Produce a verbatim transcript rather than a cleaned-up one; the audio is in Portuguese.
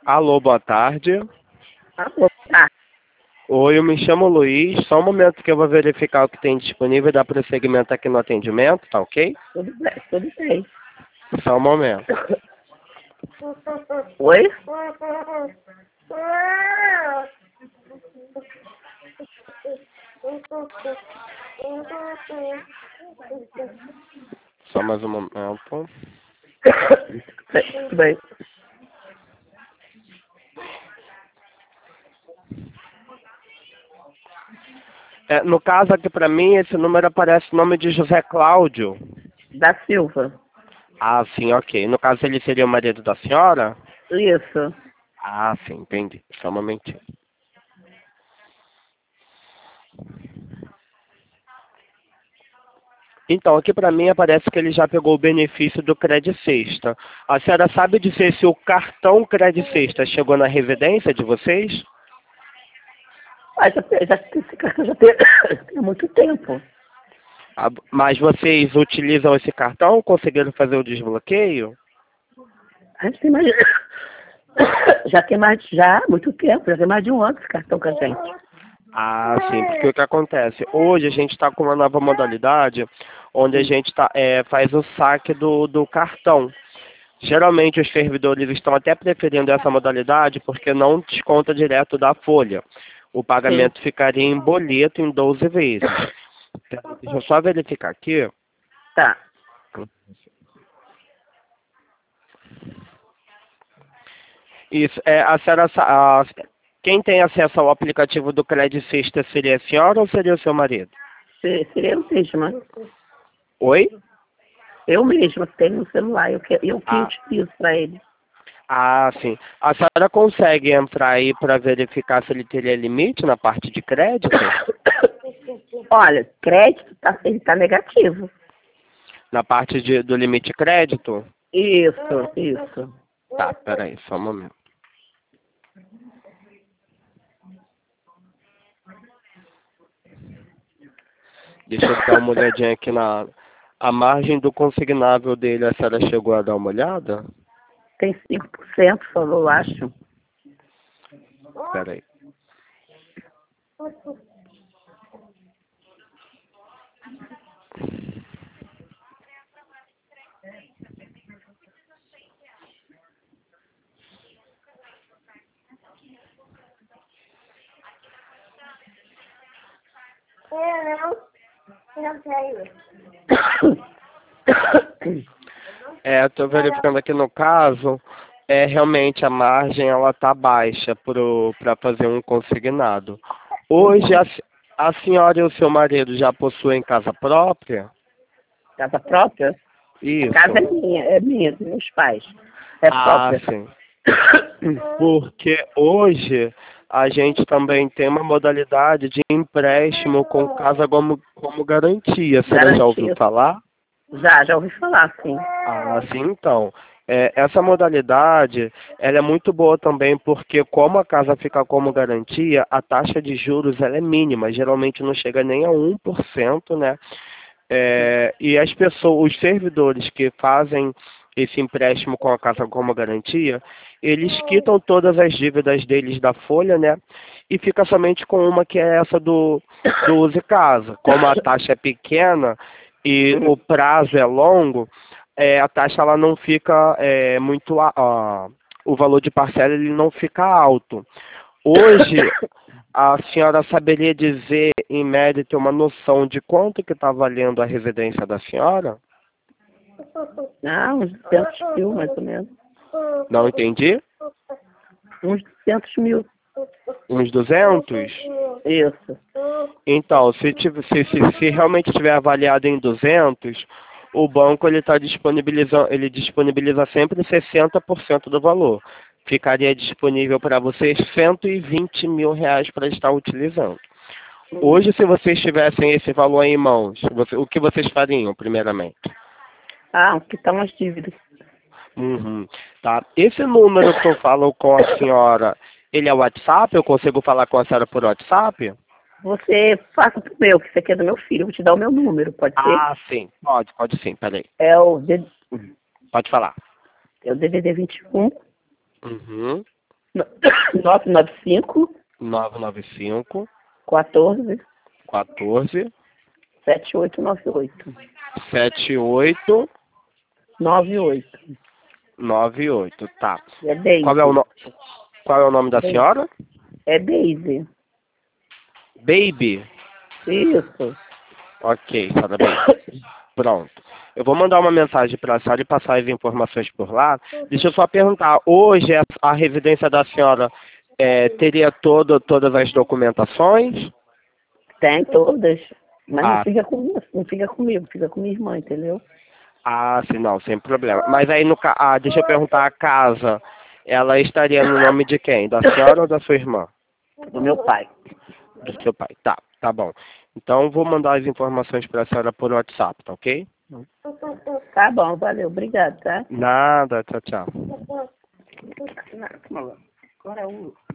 Alô, boa tarde. Alô, tá. Oi, eu me chamo Luiz. Só um momento que eu vou verificar o que tem disponível e dar prosseguimento aqui no atendimento, tá ok? Tudo bem, tudo bem. Só um momento. Oi? Só mais um momento. Tudo bem, tudo bem. É, no caso aqui pra mim, esse número aparece o nome de José Cláudio. Da Silva. Ah, sim, ok. No caso, ele seria o marido da senhora? Isso. Ah, sim, entendi. Só um momentinho. Então, aqui pra mim aparece que ele já pegou o benefício do Credit Sexta. A senhora sabe dizer se o cartão Credit Sexta chegou na residência de vocês? Mas já, já, esse cartão já tem, tem muito tempo. Ah, mas vocês utilizam esse cartão? Conseguiram fazer o desbloqueio? A gente tem mais. Já tem mais, já há muito tempo, já tem mais de um ano esse cartão com a gente. Ah, sim, porque o que acontece? Hoje a gente está com uma nova modalidade onde a gente tá, é, faz o saque do, do cartão. Geralmente os servidores estão até preferindo essa modalidade porque não desconta direto da folha. O Sim. pagamento ficaria em boleto em doze vezes. Deixa eu só verificar aqui. Tá. Isso, é, a senhora, sa- a, quem tem acesso ao aplicativo do Credit Sexta seria a senhora ou seria o seu marido? Se- Seria eu mesma. Oi? Eu mesma que tenho no celular. Eu que, eu que Ah, utilizo para ele. ah, sim. A senhora consegue entrar aí para verificar se ele teria limite na parte de crédito? Olha, crédito tá, ele tá negativo. Na parte de, do limite crédito? Isso, isso. Tá, peraí, só um momento. Deixa eu dar uma olhadinha aqui na a margem do consignável dele. A senhora chegou a dar uma olhada? Tem cinco por cento, só eu acho. Peraí. Eu não, não tenho. É, eu tô verificando aqui no caso, é realmente a margem ela tá baixa para fazer um consignado. Hoje a, se- a senhora e o seu marido já possuem casa própria? Casa própria? A Isso. casa é minha, é minha, dos meus pais. É Ah, própria. sim. Porque hoje a gente também tem uma modalidade de empréstimo com casa como, como garantia. A senhora já ouviu Garantia. falar? Já, já ouvi falar, sim. Ah, sim, então. É, essa modalidade, ela é muito boa também porque como a casa fica como garantia, a taxa de juros ela é mínima, geralmente não chega nem a um por cento, né? É, e as pessoas, os servidores que fazem esse empréstimo com a casa como garantia, eles quitam todas as dívidas deles da folha, né? E fica somente com uma que é essa do, do Use Casa. Como a taxa é pequena e o prazo é longo, é, a taxa ela não fica é, muito a- a- o valor de parcela ele não fica alto. Hoje a senhora saberia dizer em média ter uma noção de quanto que está valendo a residência da senhora? Ah, uns duzentos mil, mais ou menos. Não entendi? Uns duzentos mil. Uns duzentos? Isso. Então, se, tiv- se, se, se realmente estiver avaliado em duzentos, o banco ele está disponibilizando, ele disponibiliza sempre sessenta por cento do valor. Ficaria disponível para vocês cento e vinte mil reais para estar utilizando. Hoje, se vocês tivessem esse valor em mãos, você- o que vocês fariam, primeiramente? Ah, que estão as dívidas. Uhum. Tá. Esse número que eu falo com a senhora, ele é WhatsApp? Eu consigo falar com a senhora por WhatsApp? Você faça pro meu, que isso aqui é do meu filho. Eu vou te dar o meu número, pode ser? Ah, sim. Pode, pode sim. Peraí. É o, D... Pode falar. é o D V D vinte e um, Uhum. nove nove cinco, nove nove cinco, quatorze, quatorze, sete oito nove oito. sete oito nove oito. nove oito, tá. É Deise. Qual é o, no... Qual é o nome da Deise. senhora? É Deise. Baby. Isso. Ok, senhora Baby. Pronto. Eu vou mandar uma mensagem para a senhora e passar as informações por lá. Deixa eu só perguntar, hoje a residência da senhora é, teria todo, todas as documentações? Tem todas. Mas Ah. não, fica comigo, não fica comigo, fica com minha irmã, entendeu? Ah, sim, não, sem problema. Mas aí, no, ca- ah, deixa eu perguntar, a casa, ela estaria no nome de quem? Da senhora ou da sua irmã? Do meu pai. Do seu pai. Tá, tá bom. Então, vou mandar as informações para a senhora por WhatsApp, tá ok? Tá bom, valeu, obrigado, tá? Nada, tchau, tchau. Agora o